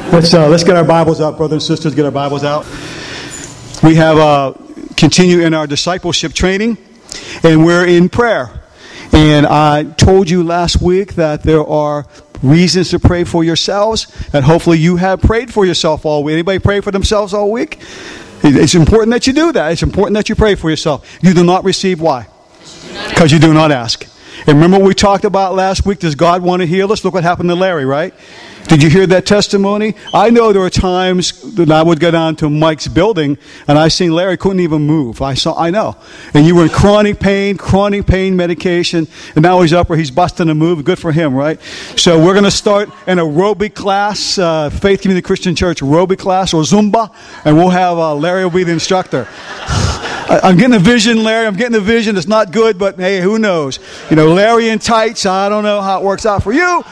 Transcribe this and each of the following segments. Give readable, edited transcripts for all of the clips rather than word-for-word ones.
Let's get our Bibles out, brothers and sisters. Get our Bibles out. We have continue in our discipleship training, and we're in prayer. And I told you last week that there are reasons to pray for yourselves, and hopefully you have prayed for yourself all week. Anybody pray for themselves all week? It's important that you do that. It's important that you pray for yourself. You do not receive. Why? Because you do not ask. And remember what we talked about last week? Does God want to heal us? Look what happened to Larry, right? Did you hear that testimony? I know there were times that I would go down to Mike's building and I seen Larry couldn't even move. I know. And you were in chronic pain medication, and now he's up where he's busting a move. Good for him, right? So we're going to start an aerobic class, Faith Community Christian Church aerobic class, or Zumba, and we'll have Larry will be the instructor. I'm getting a vision, Larry. I'm getting a vision. It's not good, but hey, who knows? You know, Larry in tights, I don't know how it works out for you.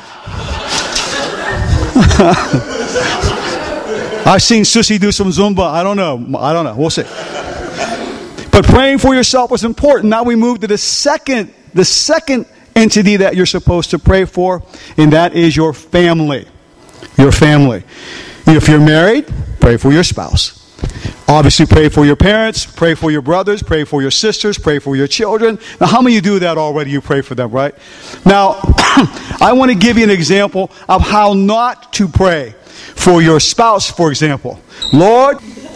I've seen Susie do some Zumba. I don't know. We'll see. But praying for yourself is important. Now we move to the second entity that you're supposed to pray for, and that is your family. Your family. If you're married, pray for your spouse. Obviously, pray for your parents, pray for your brothers, pray for your sisters, pray for your children. Now, how many of you do that already? You pray for them, right? Now, I want to give you an example of how not to pray for your spouse, for example. Lord,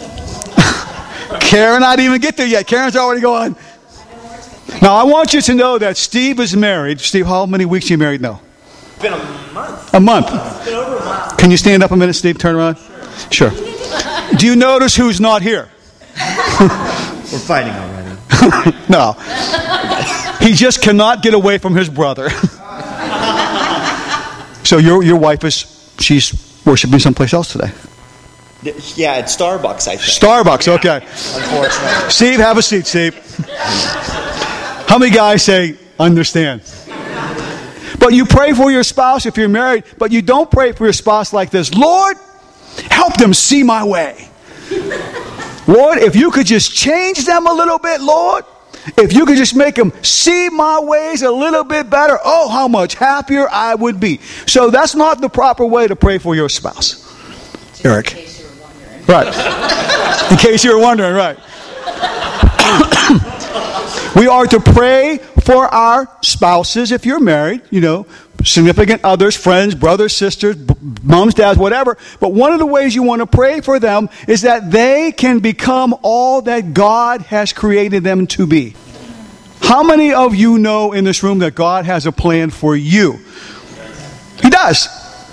Karen, I didn't even get there yet. Karen's already going. Now, I want you to know that Steve is married. Steve, how many weeks are you married now? It's been a month. A month. It's been over a month. Can you stand up a minute, Steve? Turn around. Sure. Do you notice who's not here? We're fighting already. No. He just cannot get away from his brother. So your wife she's worshiping someplace else today. Yeah, at Starbucks, I think. Starbucks, okay. Unfortunately. Steve, have a seat, Steve. How many guys say, understand? But you pray for your spouse if you're married, but you don't pray for your spouse like this. Lord, help them see my way. Lord, if you could just change them a little bit, Lord. If you could just make them see my ways a little bit better, oh, how much happier I would be. So that's not the proper way to pray for your spouse. Just Eric. In case you were wondering. Right. In case you were wondering, right. We are to pray for our spouses if you're married, significant others, friends, brothers, sisters, moms, dads, whatever. But one of the ways you want to pray for them is that they can become all that God has created them to be. How many of you know in this room that God has a plan for you? He does.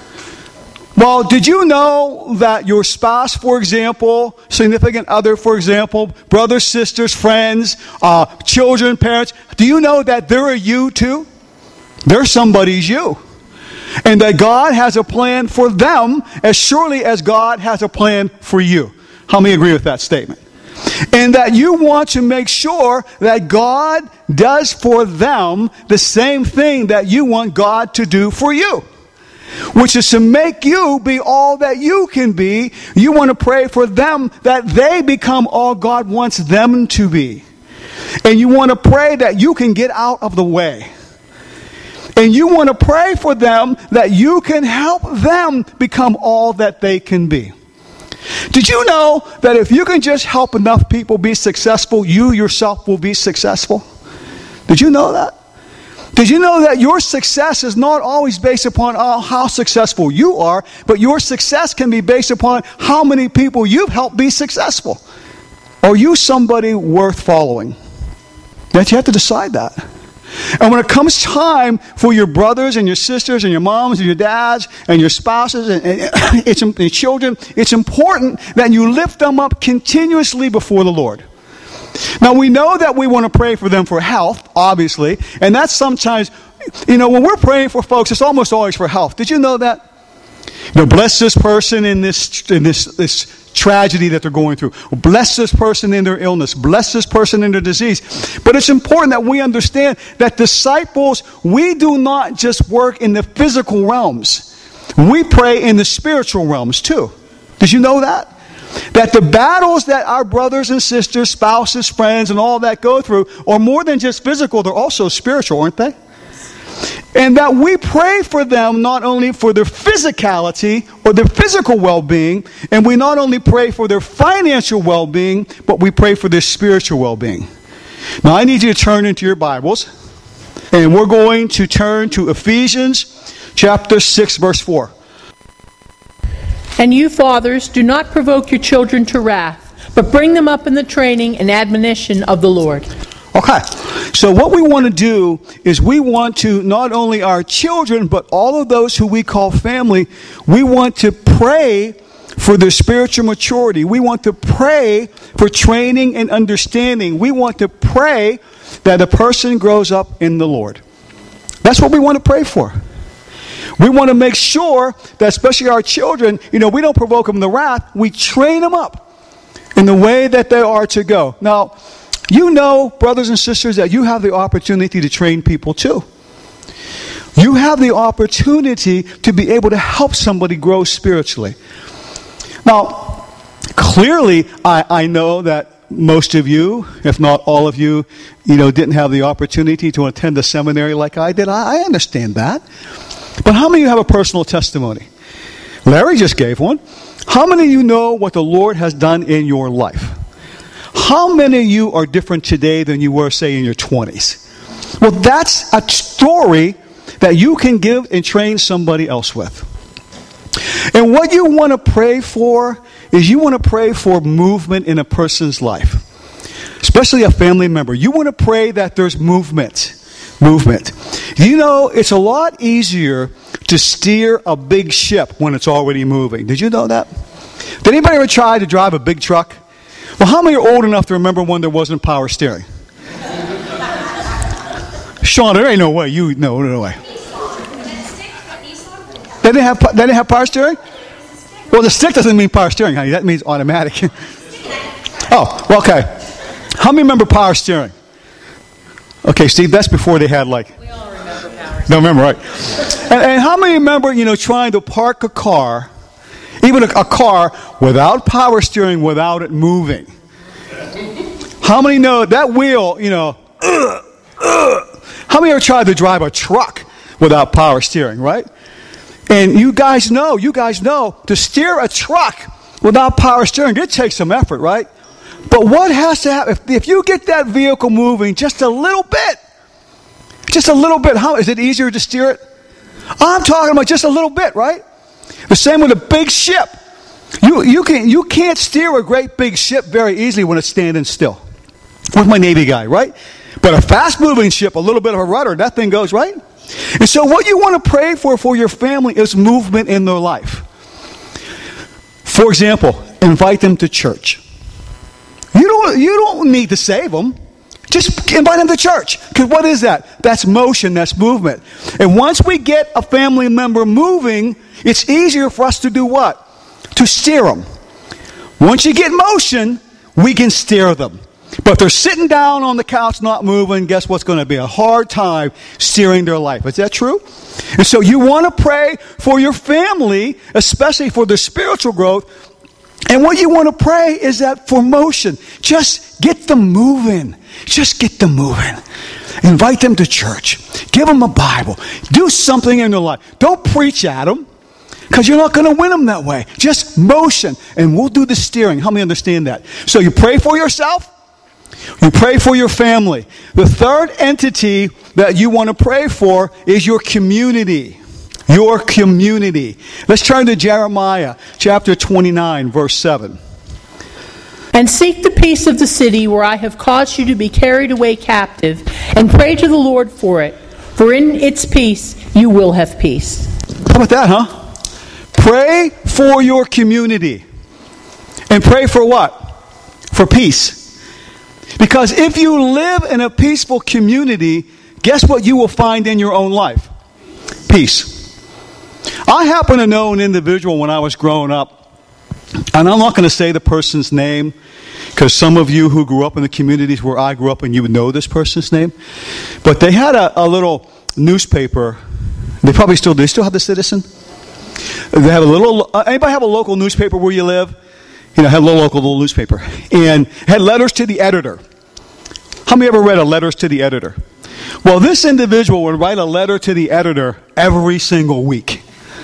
Well, did you know that your spouse, for example, significant other, for example, brothers, sisters, friends, children, parents, do you know that they're a you too? They're somebody's you. And that God has a plan for them as surely as God has a plan for you. How many agree with that statement? And that you want to make sure that God does for them the same thing that you want God to do for you. Which is to make you be all that you can be. You want to pray for them that they become all God wants them to be. And you want to pray that you can get out of the way. And you want to pray for them that you can help them become all that they can be. Did you know that if you can just help enough people be successful, you yourself will be successful? Did you know that? Did you know that your success is not always based upon how successful you are, but your success can be based upon how many people you've helped be successful? Are you somebody worth following? That you have to decide that. And when it comes time for your brothers and your sisters and your moms and your dads and your spouses and your children, it's important that you lift them up continuously before the Lord. Now, we know that we want to pray for them for health, obviously, and that's sometimes, when we're praying for folks, it's almost always for health. Did you know that? Bless this person in this tragedy that they're going through. Bless this person in their illness. Bless this person in their disease. But it's important that we understand that disciples, we do not just work in the physical realms. We pray in the spiritual realms too. Did you know that? That the battles that our brothers and sisters, spouses, friends, and all that go through are more than just physical, they're also spiritual, aren't they? And that we pray for them not only for their physicality or their physical well-being, and we not only pray for their financial well-being, but we pray for their spiritual well-being. Now I need you to turn into your Bibles, and we're going to turn to Ephesians chapter 6, verse 4. And you, fathers, do not provoke your children to wrath, but bring them up in the training and admonition of the Lord. Okay, so what we want to do is we want to, not only our children, but all of those who we call family, we want to pray for their spiritual maturity. We want to pray for training and understanding. We want to pray that a person grows up in the Lord. That's what we want to pray for. We want to make sure that especially our children, we don't provoke them to wrath. We train them up in the way that they are to go. Now, brothers and sisters, that you have the opportunity to train people too. You have the opportunity to be able to help somebody grow spiritually. Now, clearly, I know that most of you, if not all of you, didn't have the opportunity to attend a seminary like I did. I understand that. But how many of you have a personal testimony? Larry just gave one. How many of you know what the Lord has done in your life? How many of you are different today than you were, say, in your 20s? Well, that's a story that you can give and train somebody else with. And what you want to pray for is you want to pray for movement in a person's life, especially a family member. You want to pray that there's movement. It's a lot easier to steer a big ship when it's already moving. Did you know that? Did anybody ever try to drive a big truck? Well, how many are old enough to remember when there wasn't power steering? Sean, there ain't no way. No way. They didn't have power steering? Well, the stick doesn't mean power steering, honey. That means automatic. Oh, well, okay. How many remember power steering? Okay, Steve, that's before they had We all remember power steering. Don't remember, right. And how many remember, trying to park a car, even a car, without power steering, without it moving? How many know that wheel, how many ever tried to drive a truck without power steering, right? And you guys know, to steer a truck without power steering, it takes some effort, right? But what has to happen, if you get that vehicle moving just a little bit, how is it easier to steer it? I'm talking about just a little bit, right? The same with a big ship. You can't steer a great big ship very easily when it's standing still. With my Navy guy, right? But a fast-moving ship, a little bit of a rudder, that thing goes, right? And so what you want to pray for your family is movement in their life. For example, invite them to church. You don't need to save them. Just invite them to church. Because what is that? That's motion, that's movement. And once we get a family member moving, it's easier for us to do what? To steer them. Once you get motion, we can steer them. But if they're sitting down on the couch not moving, guess what's going to be? A hard time steering their life. Is that true? And so you want to pray for your family, especially for their spiritual growth. And what you want to pray is that for motion, just get them moving. Just get them moving. Invite them to church. Give them a Bible. Do something in their life. Don't preach at them, because you're not going to win them that way. Just motion, and we'll do the steering. How many understand that? So you pray for yourself. You pray for your family. The third entity that you want to pray for is your community. Your community. Let's turn to Jeremiah chapter 29, verse 7. And seek the peace of the city where I have caused you to be carried away captive, and pray to the Lord for it. For in its peace you will have peace. How about that, huh? Pray for your community. And pray for what? For peace. Because if you live in a peaceful community, guess what you will find in your own life? Peace. I happen to know an individual when I was growing up, and I'm not going to say the person's name, because some of you who grew up in the communities where I grew up, and you would know this person's name, but they had a little newspaper. They probably still do. They still have the Citizen. They have a little. Anybody have a local newspaper where you live? Had a little newspaper, and had letters to the editor. How many ever read a letters to the editor? Well, this individual would write a letter to the editor every single week.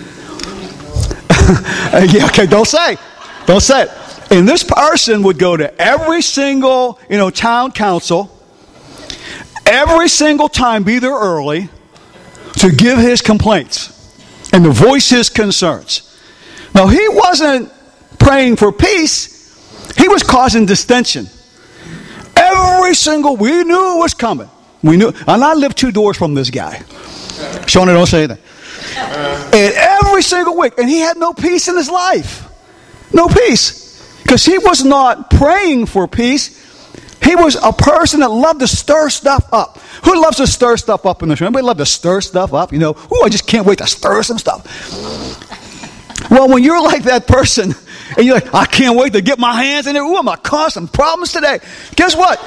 Yeah, okay, don't say it. And this person would go to every single, town council, every single time, be there early, to give his complaints and to voice his concerns. Now, he wasn't praying for peace. He was causing distension. We knew it was coming. We knew. And I lived 2 doors from this guy. Shona, don't say that. And every single week. And he had no peace in his life. No peace. Because he was not praying for peace. He was a person that loved to stir stuff up. Who loves to stir stuff up in the church? Anybody love to stir stuff up? I just can't wait to stir some stuff. Well, when you're like that person, and you're like, I can't wait to get my hands in there. Ooh, I'm going to cause some problems today. Guess what?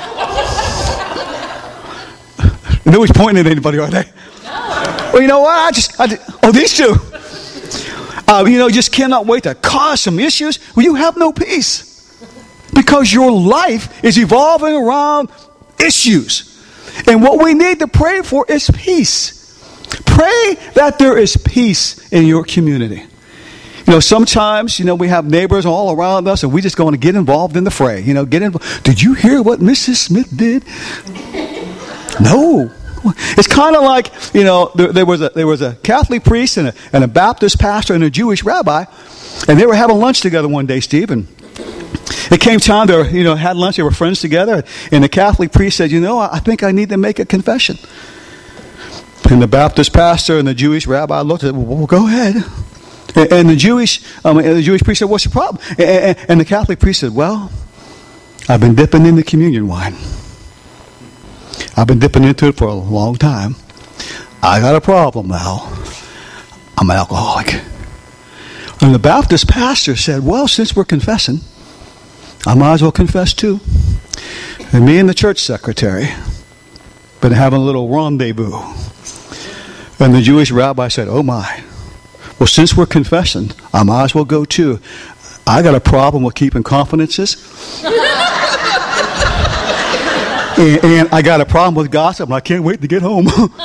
Nobody's pointing at anybody, are they? No. Well, you know what? These two. Just cannot wait to cause some issues. Well, you have no peace. Because your life is evolving around issues. And what we need to pray for is peace. Pray that there is peace in your community. Sometimes, we have neighbors all around us and we just going to get involved in the fray. Get involved. Did you hear what Mrs. Smith did? No. It's kind of like, there was a Catholic priest and a Baptist pastor and a Jewish rabbi, and they were having lunch together one day, Steve, and it came time they had lunch, they were friends together, and the Catholic priest said, I think I need to make a confession. And the Baptist pastor and the Jewish rabbi looked at it, well, go ahead. And the Jewish priest said, what's the problem? And the Catholic priest said, well, I've been dipping in the communion wine. I've been dipping into it for a long time. I got a problem now. I'm an alcoholic. And the Baptist pastor said, well, since we're confessing, I might as well confess too. And me and the church secretary been having a little rendezvous. And the Jewish rabbi said, oh my. Well, since we're confessing, I might as well go too. I got a problem with keeping confidences. and I got a problem with gossip, and I can't wait to get home.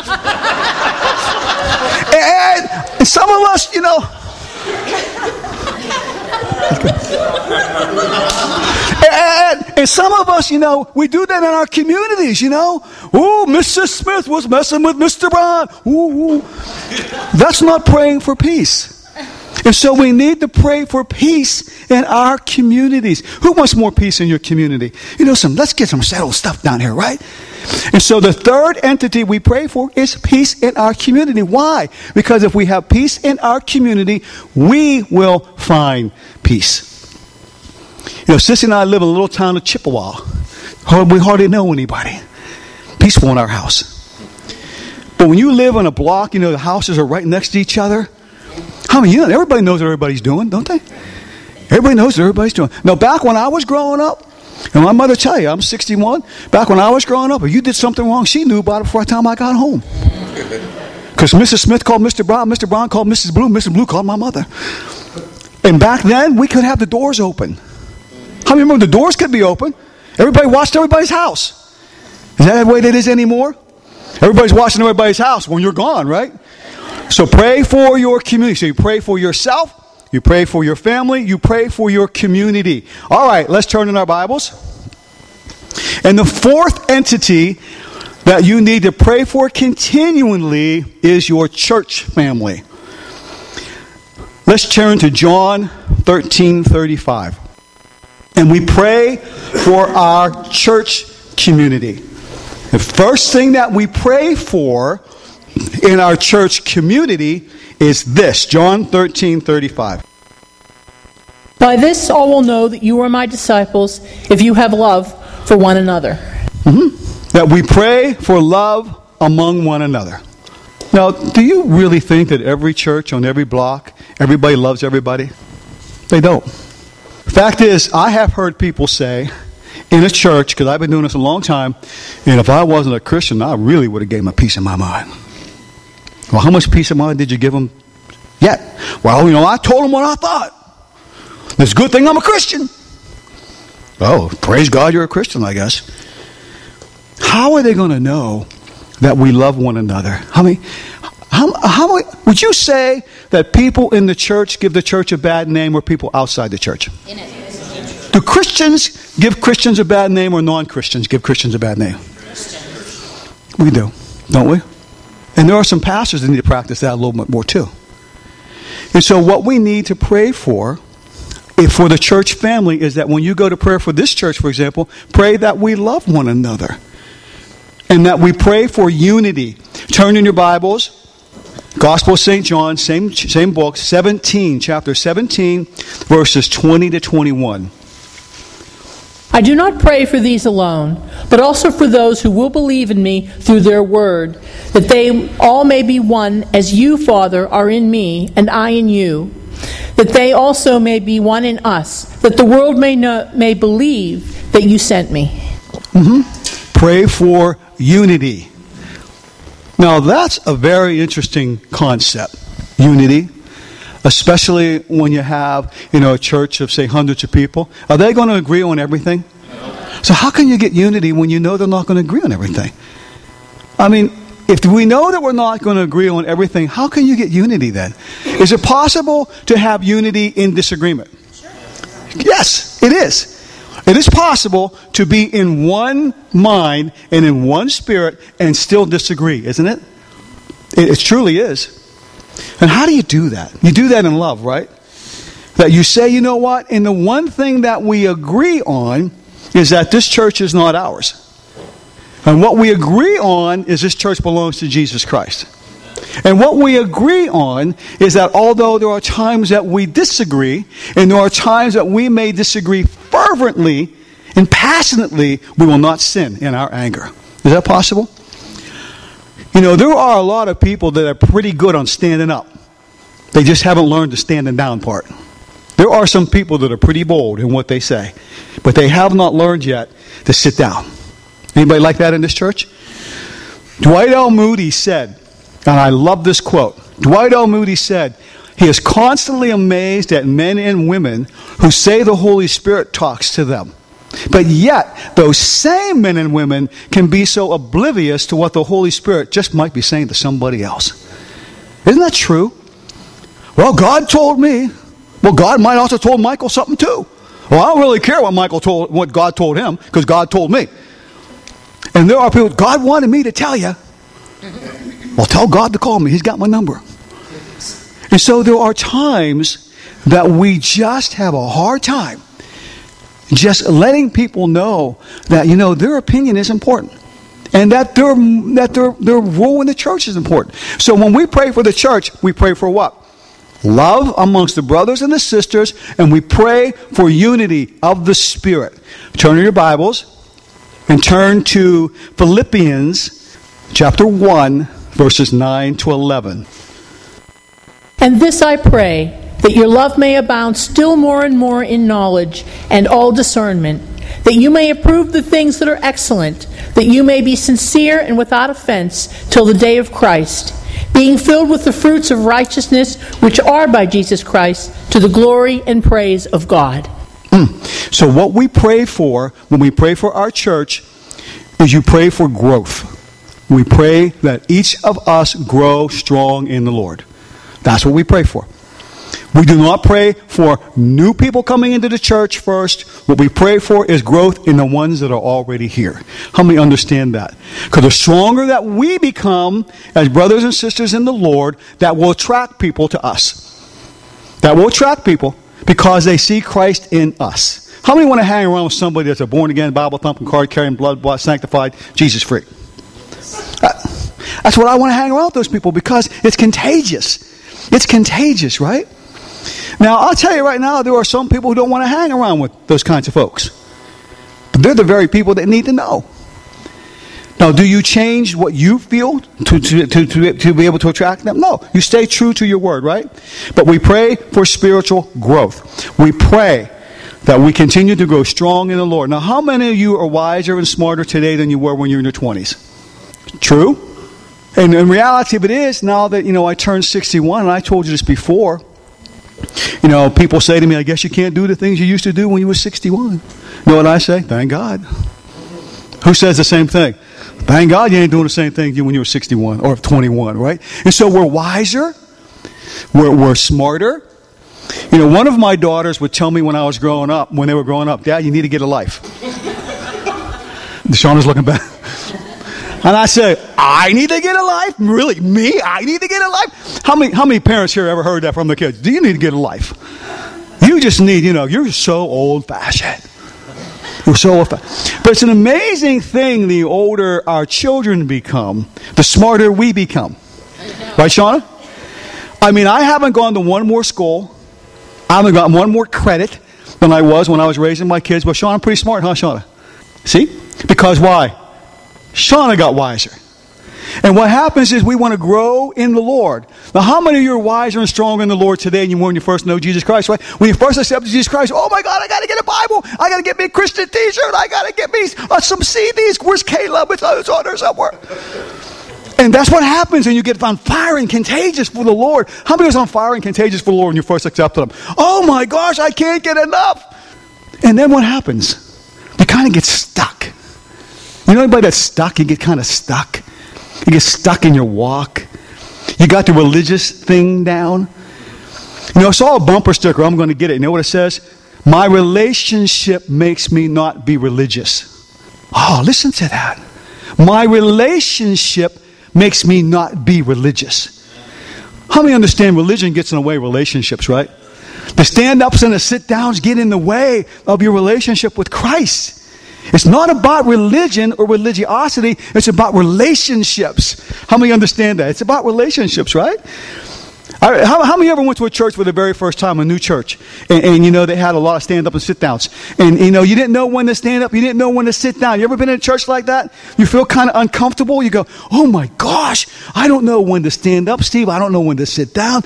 and some of us, and some of us, we do that in our communities, Ooh, Mrs. Smith was messing with Mr. Brown. Ooh. That's not praying for peace. And so we need to pray for peace in our communities. Who wants more peace in your community? Let's get some settled stuff down here, right? And so the third entity we pray for is peace in our community. Why? Because if we have peace in our community, we will find peace. Sissy and I live in a little town of Chippewa. We hardly know anybody. Peaceful in our house. But when you live in a block, the houses are right next to each other. How many, everybody knows what everybody's doing, don't they? Everybody knows what everybody's doing. Now, back when I was growing up, and my mother tell you, I'm 61. Back when I was growing up, if you did something wrong, she knew about it before the time I got home. Because Mrs. Smith called Mr. Brown, Mr. Brown called Mrs. Blue, Mrs. Blue called my mother. And back then, we could have the doors open. How many remember the doors could be open? Everybody watched everybody's house. Is that the way it is anymore? Everybody's watching everybody's house when you're gone, right? So pray for your community. So you pray for yourself, you pray for your family, you pray for your community. All right, let's turn in our Bibles. And the fourth entity that you need to pray for continually is your church family. Let's turn to John 13:35. And we pray for our church community. The first thing that we pray for in our church community is this, John 13:35. By this all will know that you are my disciples if you have love for one another. That we pray for love among one another. Now, do you really think that every church on every block, everybody loves everybody? They don't. Fact is, I have heard people say in a church, because I've been doing this a long time, and if I wasn't a Christian, I really would have gave them a peace of my mind. Well, how much peace of mind did you give them yet? Well, I told them what I thought. It's a good thing I'm a Christian. Oh, praise God you're a Christian, I guess. How are they going to know that we love one another. How would you say that people in the church give the church a bad name or people outside the church? Do Christians give Christians a bad name or non-Christians give Christians a bad name? We do, don't we? And there are some pastors that need to practice that a little bit more too. And so what we need to pray for the church family is that when you go to prayer for this church, for example, pray that we love one another. And that we pray for unity. Turn in your Bibles. Gospel of St. John, same book, chapter 17, verses 20 to 21. I do not pray for these alone, but also for those who will believe in me through their word, that they all may be one, as you, Father, are in me, and I in you, that they also may be one in us, that the world may believe that you sent me. Mm-hmm. Pray for unity. Now that's a very interesting concept, unity. Especially when you have, a church of, say, hundreds of people. Are they going to agree on everything? So how can you get unity when you know they're not going to agree on everything? I mean, if we know that we're not going to agree on everything, how can you get unity then? Is it possible to have unity in disagreement? Yes, it is. It is possible to be in one mind and in one spirit and still disagree, isn't it? It truly is. And how do you do that? You do that in love, right? That you say, you know what? And the one thing that we agree on is that this church is not ours. And what we agree on is this church belongs to Jesus Christ. And what we agree on is that although there are times that we disagree, and there are times that we may disagree fervently and passionately, we will not sin in our anger. Is that possible? There are a lot of people that are pretty good on standing up. They just haven't learned the standing down part. There are some people that are pretty bold in what they say, but they have not learned yet to sit down. Anybody like that in this church? Dwight L. Moody said, and I love this quote, Dwight L. Moody said, he is constantly amazed at men and women who say the Holy Spirit talks to them. But yet, those same men and women can be so oblivious to what the Holy Spirit just might be saying to somebody else. Isn't that true? Well, God told me. Well, God might also told Michael something too. Well, I don't really care what God told him, because God told me. And there are people, God wanted me to tell you. Well, tell God to call me. He's got my number. And so there are times that we just have a hard time just letting people know that, their opinion is important. And that their role in the church is important. So when we pray for the church, we pray for what? Love amongst the brothers and the sisters, and we pray for unity of the Spirit. Turn to your Bibles and turn to Philippians chapter 1, verses 9 to 11. And this I pray, that your love may abound still more and more in knowledge and all discernment, that you may approve the things that are excellent, that you may be sincere and without offense till the day of Christ, being filled with the fruits of righteousness which are by Jesus Christ, to the glory and praise of God. So what we pray for when we pray for our church is you pray for growth. We pray that each of us grow strong in the Lord. That's what we pray for. We do not pray for new people coming into the church first. What we pray for is growth in the ones that are already here. How many understand that? Because the stronger that we become as brothers and sisters in the Lord, that will attract people to us. That will attract people because they see Christ in us. How many want to hang around with somebody that's a born-again, Bible-thumping, card-carrying, blood-bought, sanctified, Jesus-freak? That's what I want to hang around with those people, because it's contagious. It's contagious, right? Now, I'll tell you right now, there are some people who don't want to hang around with those kinds of folks. But they're the very people that need to know. Now, do you change what you feel to be able to attract them? No. You stay true to your word, right? But we pray for spiritual growth. We pray that we continue to grow strong in the Lord. Now, how many of you are wiser and smarter today than you were when you were in your 20s? True? And in reality of it is, now that, I turned 61, and I told you this before, people say to me, I guess you can't do the things you used to do when you were 61. You know what I say? Thank God. Who says the same thing? Thank God you ain't doing the same thing when you were 61 or 21, right? And so we're wiser. We're smarter. You know, one of my daughters would tell me when they were growing up, Dad, you need to get a life. Shauna's looking back. And I say, I need to get a life? Really? Me? I need to get a life? How many parents here ever heard that from their kids? Do you need to get a life? You just need, you're so old-fashioned. You're so old-fashioned. But it's an amazing thing, the older our children become, the smarter we become. Right, Shauna? I mean, I haven't gone to one more school. I haven't gotten one more credit than I was when I was raising my kids. But Shauna, I'm pretty smart, huh, Shauna? See? Because why? Shauna got wiser. And what happens is we want to grow in the Lord. Now, how many of you are wiser and stronger in the Lord today than you were when you first know Jesus Christ, right? When you first accepted Jesus Christ, oh my God, I got to get a Bible. I got to get me a Christian t-shirt. I got to get me some CDs. Where's Caleb? It's on there somewhere. And that's what happens when you get on fire and contagious for the Lord. How many was on fire and contagious for the Lord when you first accepted Him? Oh my gosh, I can't get enough. And then what happens? You kind of get stuck. You know anybody that's stuck? You get kind of stuck. You get stuck in your walk. You got the religious thing down. I saw a bumper sticker. I'm going to get it. You know what it says? My relationship makes me not be religious. Oh, listen to that. My relationship makes me not be religious. How many understand religion gets in the way of relationships, right? The stand-ups and the sit-downs get in the way of your relationship with Christ. It's not about religion or religiosity. It's about relationships. How many understand that? It's about relationships, right? How many ever went to a church for the very first time, a new church, and they had a lot of stand-up and sit-downs, and you didn't know when to stand up, you didn't know when to sit down. You ever been in a church like that? You feel kind of uncomfortable. You go, oh my gosh, I don't know when to stand up, Steve. I don't know when to sit down.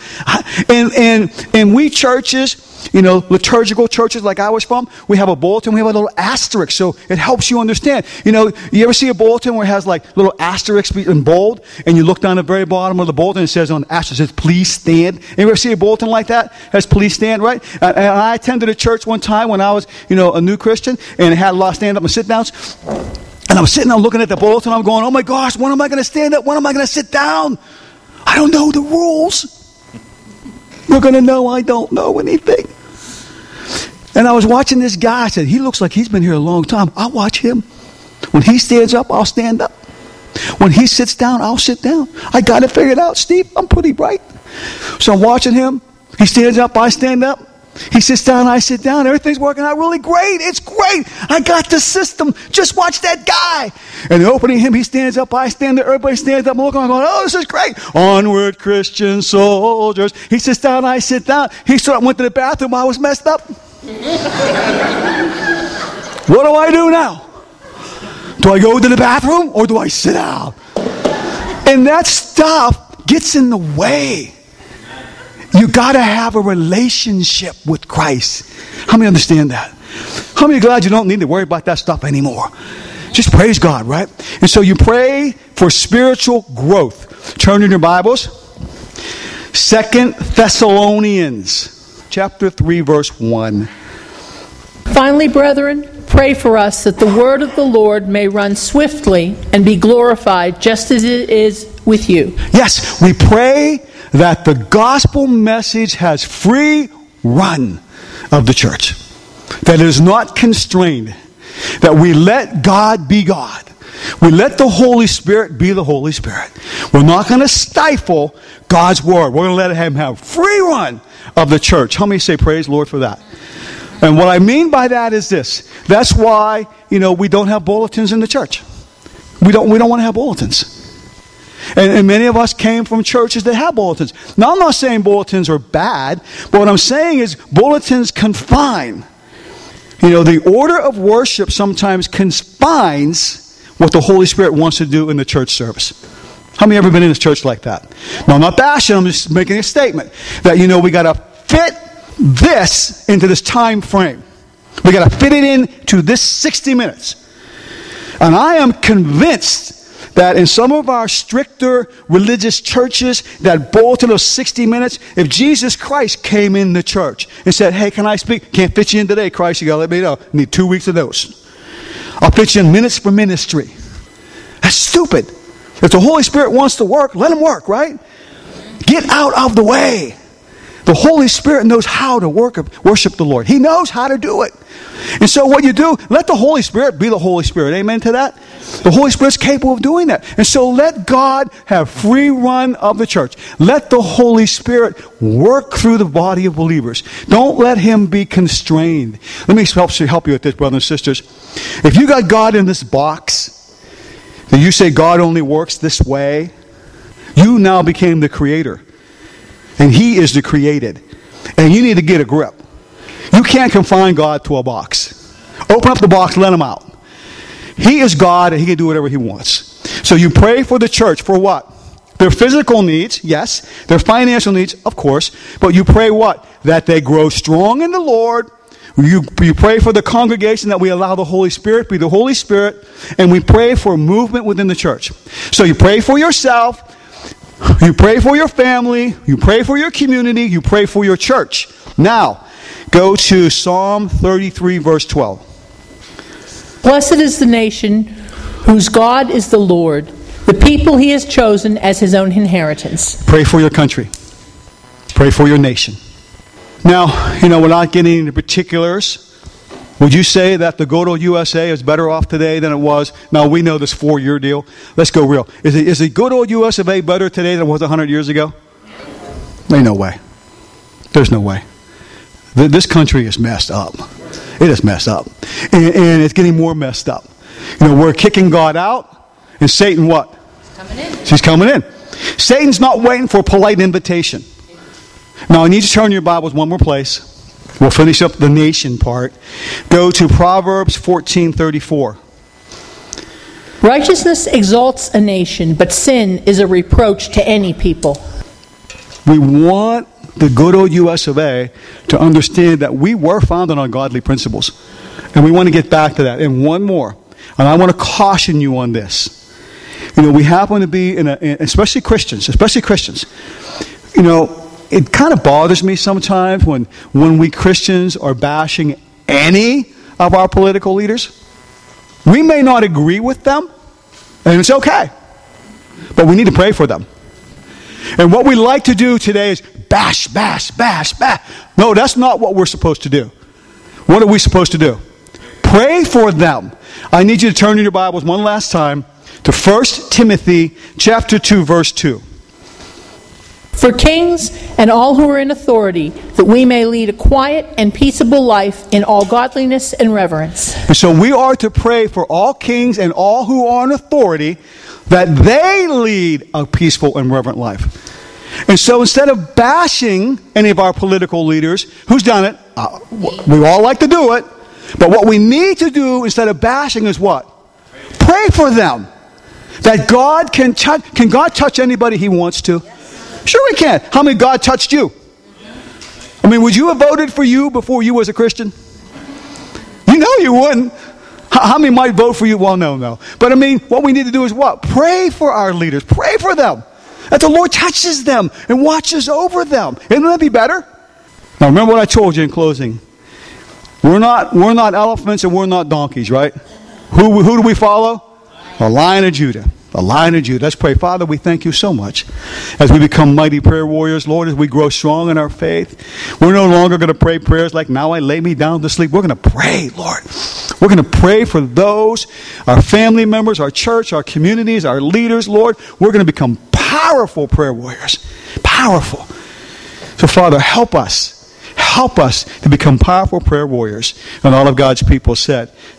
And we churches, liturgical churches like I was from, we have a bulletin, we have a little asterisk, so it helps you understand. You ever see a bulletin where it has like little asterisks in bold, and you look down the very bottom of the bulletin, and it says on the asterisk, it says, please stand. You ever see a bulletin like that? It has please stand, right? And I attended a church one time when I was, a new Christian, and it had a lot of stand-up and sit-downs. And I'm sitting there looking at the bulletin, I'm going, oh my gosh, when am I going to stand up? When am I going to sit down? I don't know the rules. You're going to know I don't know anything. And I was watching this guy. I said, he looks like he's been here a long time. I'll watch him. When he stands up, I'll stand up. When he sits down, I'll sit down. I got it figured out, Steve. I'm pretty bright. So I'm watching him. He stands up, I stand up. He sits down, I sit down. Everything's working out really great. It's great. I got the system. Just watch that guy. And the opening hymn, he stands up, I stand there. Everybody stands up. I'm looking, I'm going, oh, this is great. Onward, Christian soldiers. He sits down, I sit down. He sort of went to the bathroom. I was messed up. What do I do now? Do I go to the bathroom or do I sit down? And that stuff gets in the way. You got to have a relationship with Christ. How many understand that? How many are glad you don't need to worry about that stuff anymore? Just praise God, right? And so you pray for spiritual growth. Turn in your Bibles. 2 Thessalonians chapter 3, verse 1. Finally, brethren, pray for us that the word of the Lord may run swiftly and be glorified just as it is with you. Yes, we pray that the gospel message has free run of the church. That it is not constrained. That we let God be God. We let the Holy Spirit be the Holy Spirit. We're not going to stifle God's word. We're going to let Him have free run of the church. How many say praise the Lord for that? And what I mean by that is this. That's why, we don't have bulletins in the church. We don't want to have bulletins. And many of us came from churches that have bulletins. Now, I'm not saying bulletins are bad, but what I'm saying is bulletins confine. The order of worship sometimes confines what the Holy Spirit wants to do in the church service. How many ever been in a church like that? No, I'm not bashing, I'm just making a statement. That, we got to fit this into this time frame. We got to fit it into this 60 minutes. And I am convinced that in some of our stricter religious churches, that bulletin of 60 minutes, if Jesus Christ came in the church and said, hey, can I speak? Can't fit you in today, Christ. You got to let me know. I need 2 weeks of those. I'll fit you in minutes for ministry. That's stupid. If the Holy Spirit wants to work, let him work, right? Get out of the way. The Holy Spirit knows how to worship the Lord. He knows how to do it. And so what you do, let the Holy Spirit be the Holy Spirit. Amen to that? The Holy Spirit's capable of doing that. And so let God have free run of the church. Let the Holy Spirit work through the body of believers. Don't let him be constrained. Let me help you with this, brothers and sisters. If you got God in this box, that you say God only works this way, you now became the creator. And he is the created. And you need to get a grip. You can't confine God to a box. Open up the box, let him out. He is God and he can do whatever he wants. So you pray for the church for what? Their physical needs, yes. Their financial needs, of course. But you pray what? That they grow strong in the Lord. You pray for the congregation, that we allow the Holy Spirit to be the Holy Spirit. And we pray for movement within the church. So you pray for yourself. You pray for your family, you pray for your community, you pray for your church. Now, go to Psalm 33, verse 12. Blessed is the nation whose God is the Lord, the people he has chosen as his own inheritance. Pray for your country. Pray for your nation. Now, without getting into particulars, would you say that the good old USA is better off today than it was? Now, we know this 4-year deal. Let's go real. Is the good old US of A better today than it was 100 years ago? Ain't no way. There's no way. This country is messed up. It is messed up. And it's getting more messed up. We're kicking God out. And Satan what? Coming in. She's coming in. Satan's not waiting for a polite invitation. Now, I need you to turn your Bibles one more place. We'll finish up the nation part. Go to Proverbs 14:34. Righteousness exalts a nation, but sin is a reproach to any people. We want the good old US of A to understand that we were founded on godly principles. And we want to get back to that. And one more. And I want to caution you on this. We happen to be, especially Christians. It kind of bothers me sometimes when we Christians are bashing any of our political leaders. We may not agree with them, and it's okay. But we need to pray for them. And what we like to do today is bash. No, that's not what we're supposed to do. What are we supposed to do? Pray for them. I need you to turn in your Bibles one last time to 1 Timothy chapter 2, verse 2. For kings and all who are in authority, that we may lead a quiet and peaceable life in all godliness and reverence. And so we are to pray for all kings and all who are in authority, that they lead a peaceful and reverent life. And so instead of bashing any of our political leaders, who's done it? We all like to do it. But what we need to do instead of bashing is what? Pray for them. That God can God touch anybody he wants to? Sure we can. How many God touched you? Would you have voted for you before you was a Christian? You wouldn't. How many might vote for you? Well, no. But what we need to do is what? Pray for our leaders. Pray for them. That the Lord touches them and watches over them. Isn't that be better? Now remember what I told you in closing. We're not elephants and we're not donkeys, right? Who do we follow? The Lion of Judah. The Lion of Judah. Let's pray. Father, we thank you so much as we become mighty prayer warriors. Lord, as we grow strong in our faith, we're no longer going to pray prayers like, now I lay me down to sleep. We're going to pray, Lord. We're going to pray for those, our family members, our church, our communities, our leaders, Lord. We're going to become powerful prayer warriors. Powerful. So, Father, help us. Help us to become powerful prayer warriors. And all of God's people said,